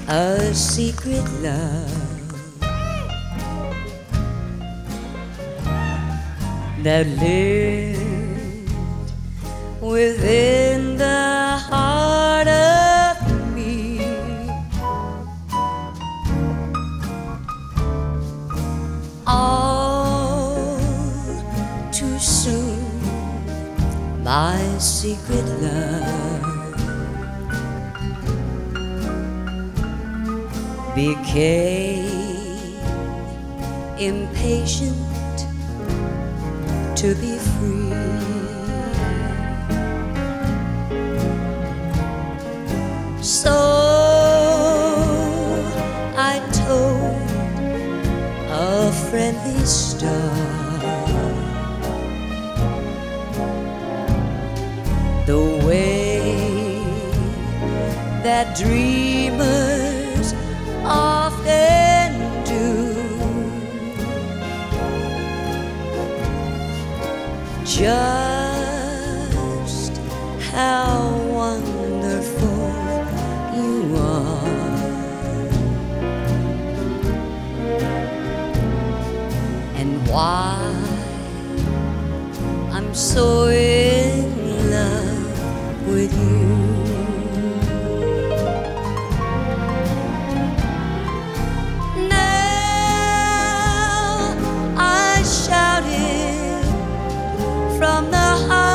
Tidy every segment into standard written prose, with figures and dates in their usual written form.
a secret love that lived within the heart of me. All too soon, my secret love became impatient to be free. So I told a friendly star the way that dreamers often do. Just how wonderful you are, and why I'm so in love with you. From the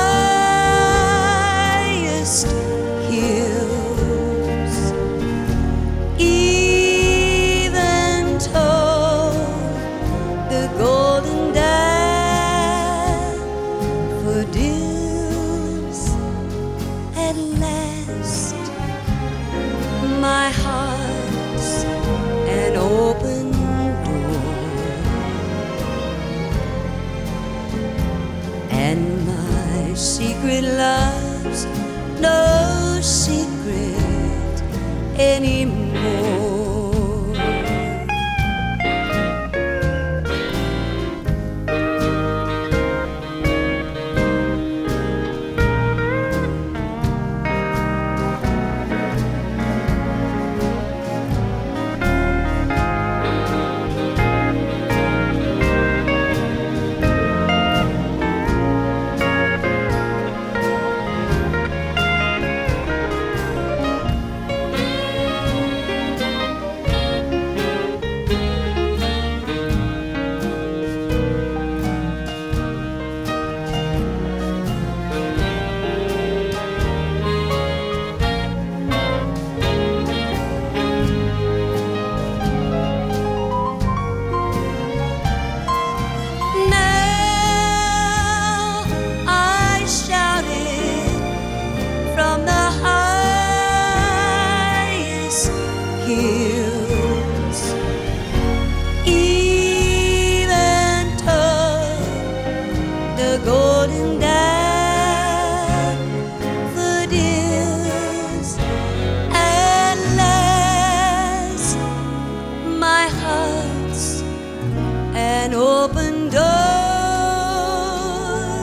highest hills, even told the golden daffodils. At last, my heart's an open door, and my secret love's no secret anymore. Hills, even told the golden daffodils. At last, my heart's an open door,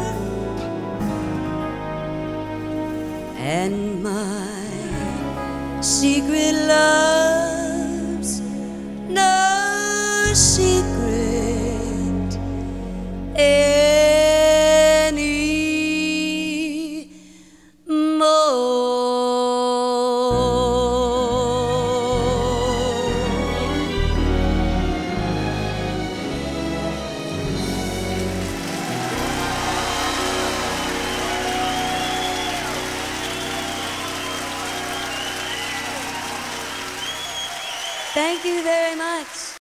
and my secret love's no secret Thank you very much.